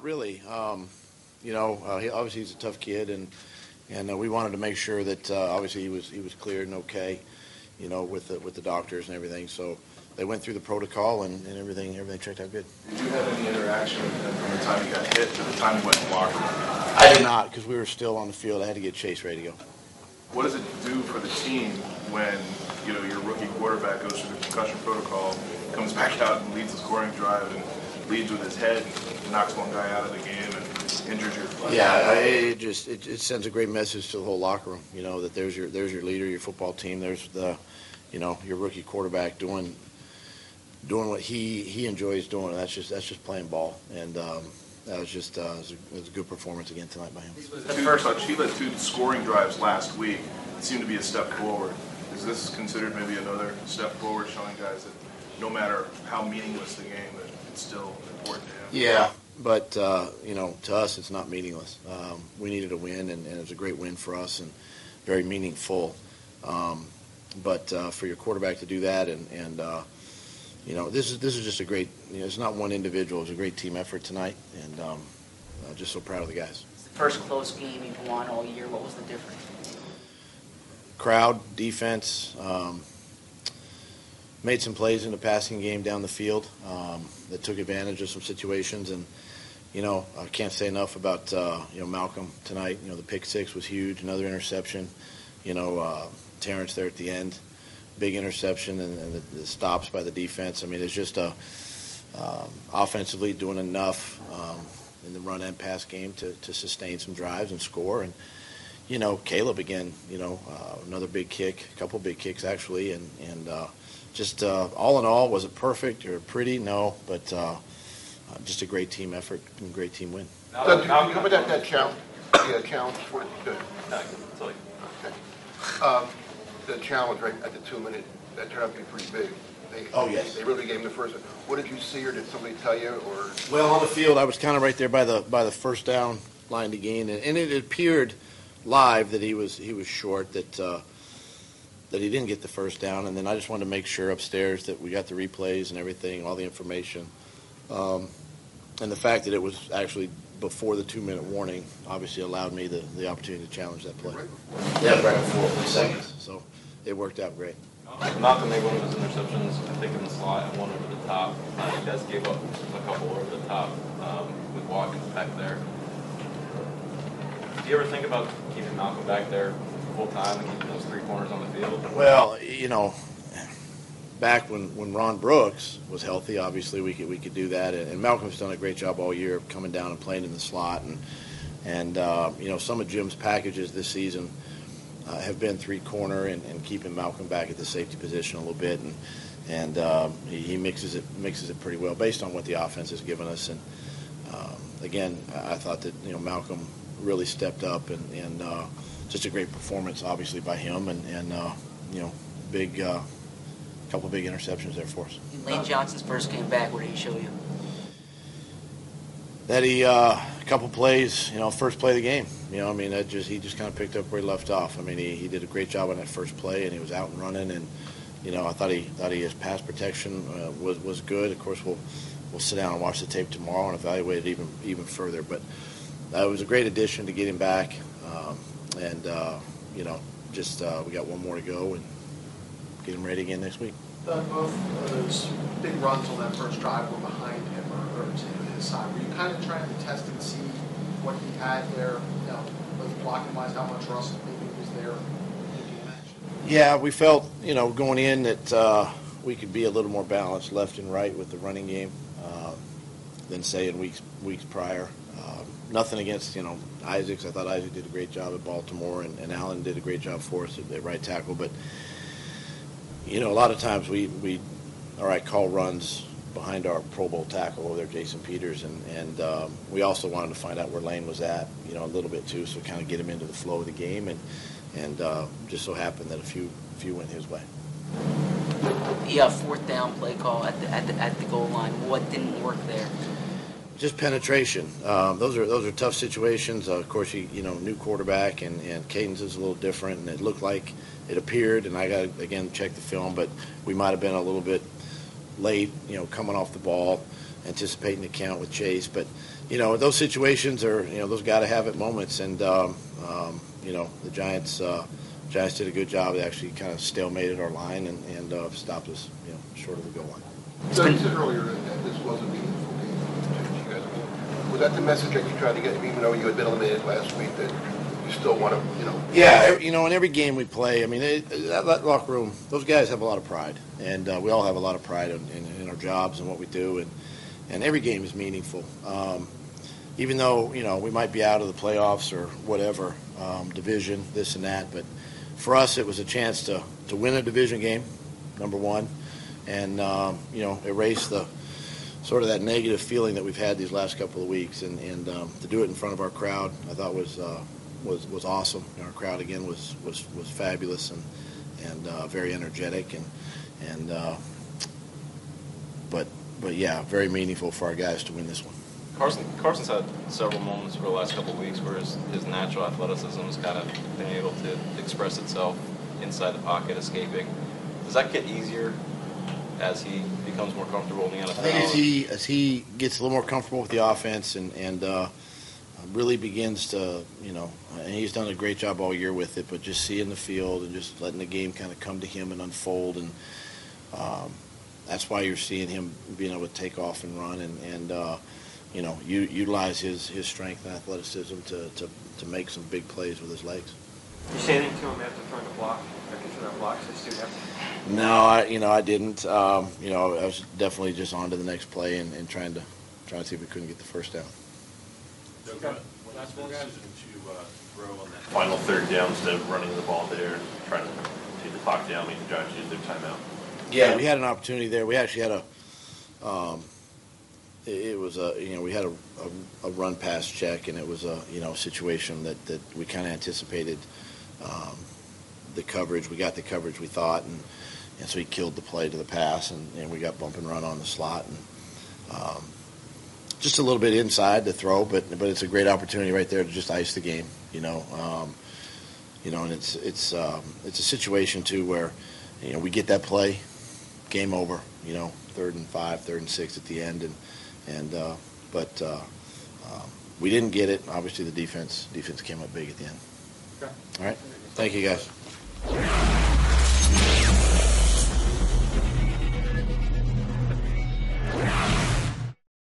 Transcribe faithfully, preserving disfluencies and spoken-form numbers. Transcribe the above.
really. Um, you know, uh, he, obviously he's a tough kid, and and uh, we wanted to make sure that uh, obviously he was he was cleared and okay, you know, with the, with the doctors and everything. So they went through the protocol, and, and everything everything checked out good. Did you have any interaction with him from the time he got hit to the time he went in the locker room? I did not, because we were still on the field. I had to get Chase ready to go. What does it do for the team when, you know, your rookie quarterback goes through the concussion protocol, comes back out and leads the scoring drive and leads with his head, and knocks one guy out of the game and injures your player? Yeah, it just it, it sends a great message to the whole locker room. You know that there's your there's your leader, your football team. There's the, you know, your rookie quarterback doing doing what he he enjoys doing. And that's just that's just playing ball, and um, that was just uh, it was, a, it was a good performance again tonight by him. Two touch, he led two scoring drives last week. It seemed to be a step forward. Is this considered maybe another step forward, showing guys that no matter how meaningless the game, that it's still important to him? Yeah, but uh, you know, to us, it's not meaningless. Um, we needed a win, and, and it was a great win for us and very meaningful. Um, but uh, for your quarterback to do that, and, and uh, you know, this is this is just a great. You know, it's not one individual; it was a great team effort tonight, and um, uh, just so proud of the guys. It's the first close game you've won all year. What was the difference? Crowd, defense, um, made some plays in the passing game down the field um, that took advantage of some situations, and you know, I can't say enough about uh, you know Malcolm tonight. You know, the pick six was huge, another interception. You know, uh, Terrence there at the end, big interception, and, and the, the stops by the defense. I mean, it's just a um, offensively doing enough um, in the run and pass game to, to sustain some drives and score. And you know, Caleb again, you know, uh, another big kick, a couple big kicks actually, and and uh, just uh, all in all, was it perfect or pretty? No, but uh, uh, just a great team effort and great team win. Doug, how about that, that challenge? The uh, challenge for the. No, sorry. Okay. Um, the challenge right at the two minute that turned out to be pretty big. They, oh yes. They, they really gave him the first. What did you see, or did somebody tell you, or? Well, on the field, I was kind of right there by the by the first down line to gain, and, and it appeared live that he was he was short, that uh, that he didn't get the first down, and then I just wanted to make sure upstairs that we got the replays and everything, all the information, um, and the fact that it was actually before the two-minute warning obviously allowed me the, the opportunity to challenge that play. Right before. Yeah, right before three seconds. So it worked out great. Malcolm made one of his interceptions, I think, in the slot and one over the top. Uh, you guys gave up a couple over the top um, with Watkins back there. Do you ever think about keeping Malcolm back there full time and keeping those three corners on the field? Well, you know, back when, when Ron Brooks was healthy, obviously we could we could do that, and, and Malcolm's done a great job all year of coming down and playing in the slot, and and uh, you know, some of Jim's packages this season uh, have been three corner and, and keeping Malcolm back at the safety position a little bit, and and um, he, he mixes it mixes it pretty well based on what the offense has given us, and um, again, I thought that you know Malcolm really stepped up, and, and uh, just a great performance, obviously, by him, and, and uh, you know, big uh, couple big interceptions there for us. In Lane Johnson's first game back, what did he show you? That he uh, a couple plays, you know, first play of the game. You know, I mean, that just he just kind of picked up where he left off. I mean, he, he did a great job on that first play, and he was out and running, and you know, I thought he thought he his pass protection uh, was was good. Of course, we'll we'll sit down and watch the tape tomorrow and evaluate it even even further, but. Uh, it was a great addition to get him back, um, and uh, you know, just uh, we got one more to go and get him ready again next week. Uh, both of those big runs on that first drive were behind him or, or to his side. Were you kind of trying to test and see what he had there, you know, both blocking wise, how much rust maybe was there in the match? Yeah, we felt, you know, going in that uh, we could be a little more balanced left and right with the running game uh, than say in weeks weeks prior. Nothing against, you know, Isaacs. I thought Isaac did a great job at Baltimore, and, and Allen did a great job for us at, at right tackle. But, you know, a lot of times we, we all right, call runs behind our Pro Bowl tackle over there, Jason Peters, and, and um, we also wanted to find out where Lane was at, you know, a little bit too, so kind of get him into the flow of the game, and and uh, just so happened that a few few went his way. The uh, fourth down play call at the, at the at the goal line, what didn't work there? Just penetration. Um, those are those are tough situations. Uh, of course, you you know, new quarterback, and and Cadence is a little different, and it looked like it appeared, and I got to again check the film, but we might have been a little bit late, you know, coming off the ball, anticipating the count with Chase. But you know, those situations are, you know, those got to have it moments. And, um, um, you know, the Giants uh, Giants did a good job. They actually kind of stalemated our line and, and uh, stopped us, you know, short of the goal line. So you said earlier that that this was a meaningful game for you guys. Was that the message that you tried to get, even though you had been eliminated last week, that you still want to, you know? Yeah, every- you know, in every game we play, I mean, it, that, that locker room, those guys have a lot of pride, and uh, we all have a lot of pride in, in, in our jobs and what we do, and, and every game is meaningful. Um, even though, you know, we might be out of the playoffs or whatever, um, division, this and that, but for us it was a chance to, to win a division game, number one, and, um, you know, erase the sort of that negative feeling that we've had these last couple of weeks, and, and um, to do it in front of our crowd, I thought was uh, was was awesome. Our crowd again was was, was fabulous and and uh, very energetic, and and uh, but but yeah, very meaningful for our guys to win this one. Carson Carson's had several moments over the last couple of weeks where his, his natural athleticism has kind of been able to express itself inside the pocket, escaping. Does that get easier as he becomes more comfortable in the N F L? I think as he as he gets a little more comfortable with the offense and and uh, really begins to, you know, and he's done a great job all year with it, but just seeing the field and just letting the game kind of come to him and unfold, and um, that's why you're seeing him being able to take off and run and and uh, you know, u- utilize his his strength and athleticism to, to to make some big plays with his legs. You say anything to him after throwing a block, or consider blocks? They still have No, I, you know, I didn't. Um, you know, I was definitely just on to the next play and, and trying to trying to see if we couldn't get the first down. Doug, what was the decision to uh, throw on that final third down instead of running the ball there and trying to take the clock down, make the Giants use their timeout? Yeah, we had an opportunity there. We actually had a, um, it, it was a, you know, we had a, a, a run pass check, and it was a, you know, situation that, that we kind of anticipated um, the coverage. We got the coverage we thought, and, and so he killed the play to the pass, and, and we got bump and run on the slot, and um, just a little bit inside to throw, but but it's a great opportunity right there to just ice the game, you know. Um, you know, and it's it's um, it's a situation too where, you know, we get that play, game over, you know, third and five, third and six at the end, and and uh, but uh, um, we didn't get it. Obviously, the defense defense came up big at the end. Okay. All right, thank you guys.